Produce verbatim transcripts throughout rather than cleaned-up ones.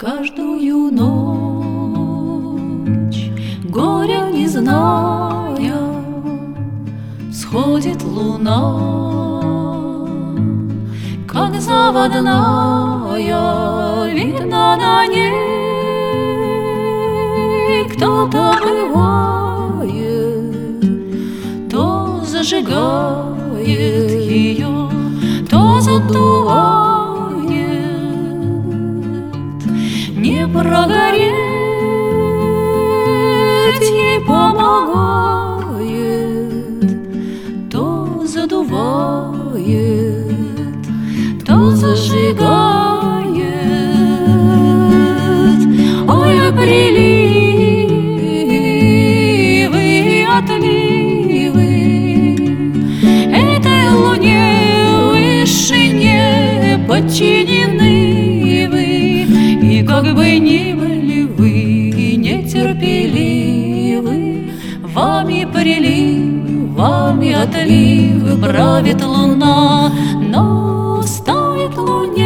каждую ночь, горя не зная, сходит луна, как заводная, видно на ней кто-то бывает, то зажигает ее, то задувает. Не прогореть ей помогает, то задувает, то зажигает. Ой, приливы и отливы этой луне вышине подчинены вы, и как бы ни были вы нетерпеливы, вами прилив, вами отлив правит луна. Но стоит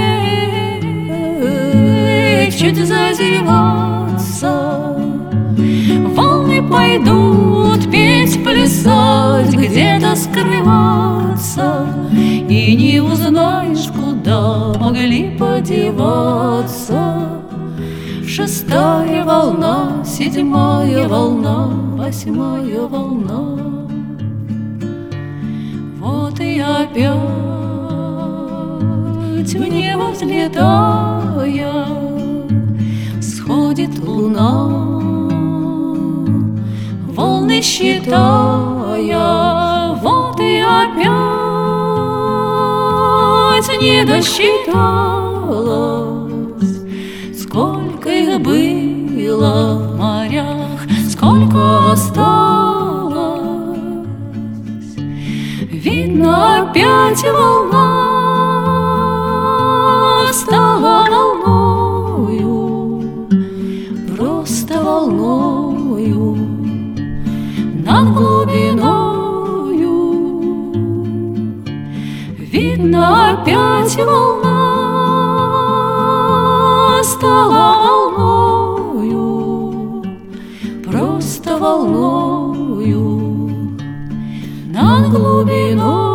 луне чуть зазеваться, волны пойдут петь, плясать, где-то скрываться, и не узнаешь, куда могли подеваться. Шестая волна, седьмая волна, восьмая волна. Вот и опять в небо взлетая сходит луна, волны считая. Вот и опять не досчиталась, сколько их было в морях, сколько осталось. Видно, опять волна стала волною, просто волною над глубиною. Видно, опять волна стала волною, просто волною над глубиной.